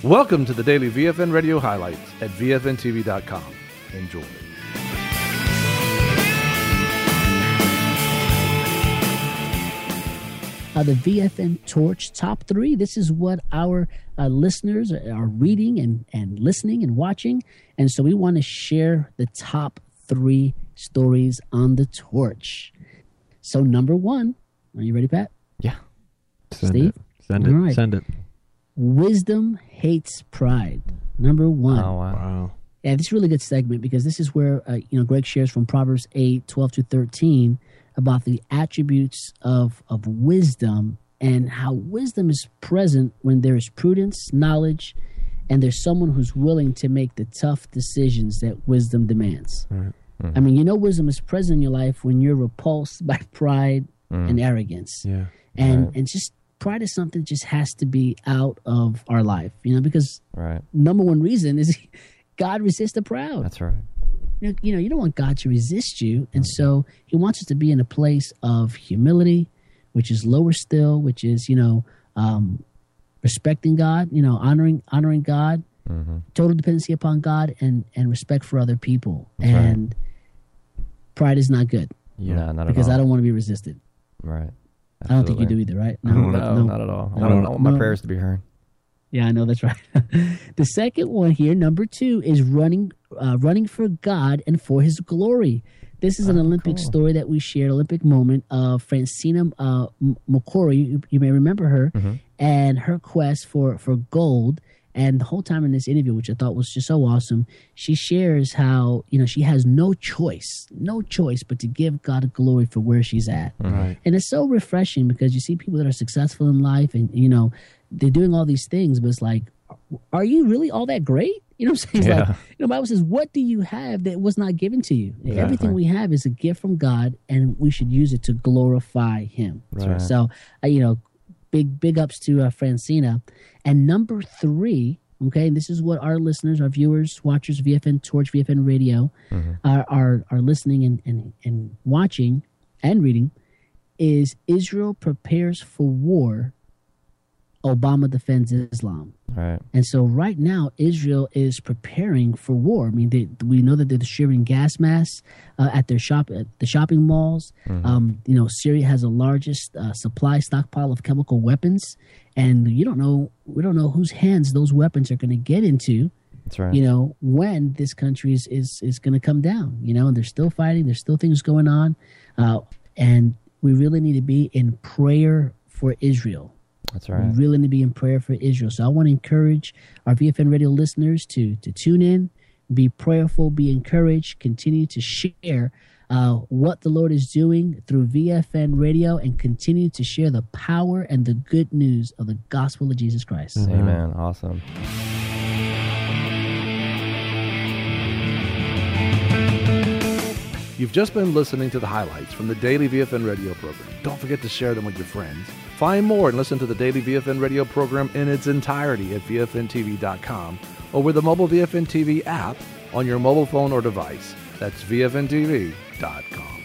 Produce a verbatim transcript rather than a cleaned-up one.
Welcome to the daily V F N Radio highlights at V F N T V dot com. Enjoy. Uh, the V F N Torch Top three. This is what our uh, listeners are reading and, and listening and watching. And so we want to share the top three stories on the Torch. So number one, are you ready, Pat? Yeah. Send Steve? it. Send it. Right. Send it. Wisdom hates pride. Number one. Oh, wow. Wow. Yeah, this is a really good segment because this is where uh, you know Greg shares from Proverbs eight, twelve to thirteen about the attributes of, of wisdom and how wisdom is present when there is prudence, knowledge, and there's someone who's willing to make the tough decisions that wisdom demands. Right. Mm. I mean, you know wisdom is present in your life when you're repulsed by pride Mm. and arrogance. Yeah. And Right. and just pride is something that just has to be out of our life, you know, because Right. number one reason is God resists the proud. That's right. You know, you know, you don't want God to resist you. And so he wants us to be in a place of humility, which is lower still, which is, you know, um, respecting God, you know, honoring honoring God, Mm-hmm. total dependency upon God, and, and respect for other people. That's right. and pride is not good Yeah. No, not because at all. I don't want to be resisted. Right. I don't think you do Absolutely. either, right? I don't No, know. not at all. I No, want, I want my no. prayers to be heard. Yeah, I know that's right. The second one here, number two, is running, uh, running for God and for His glory. This is an Oh, Olympic cool. story that we shared, Olympic moment of Francina uh, M- Mokori. You, you may remember her Mm-hmm. and her quest for for gold. And the whole time in this interview, which I thought was just so awesome, she shares how you know she has no choice, no choice but to give God glory for where she's at. Right. And it's so refreshing because you see people that are successful in life and, you know, they're doing all these things, but it's like, are you really all that great? You know what I'm saying? It's Yeah. like, you know, the Bible says, what do you have that was not given to you? Exactly. Everything we have is a gift from God, and we should use it to glorify Him. That's Right. right. So, uh, you know, big, big ups to uh, Francina. And number three, okay, and this is what our listeners, our viewers, watchers, V F N Torch, V F N Radio, Mm-hmm. are, are, are listening and, and, and watching and reading, is Israel prepares for war, Obama defends Islam. Right. And so right now, Israel is preparing for war. I mean, they, we know that they're distributing gas masks uh, at their shop at the shopping malls. Mm-hmm. Um, you know, Syria has the largest uh, supply stockpile of chemical weapons, and you don't know we don't know whose hands those weapons are going to get into. That's right. You know, when this country is is, is going to come down. You know, and they're still fighting. There's still things going on, uh, and we really need to be in prayer for Israel. That's We right. really need to be in prayer for Israel. So I want to encourage our V F N radio listeners to to tune in, be prayerful, be encouraged, continue to share uh, what the Lord is doing through V F N radio, and continue to share the power and the good news of the gospel of Jesus Christ. Mhm. Amen. Awesome. You've just been listening to the highlights from the daily V F N radio program. Don't forget to share them with your friends. Find more and listen to the daily V F N radio program in its entirety at V F N T V dot com or with the mobile V F N T V app on your mobile phone or device. That's V F N T V dot com.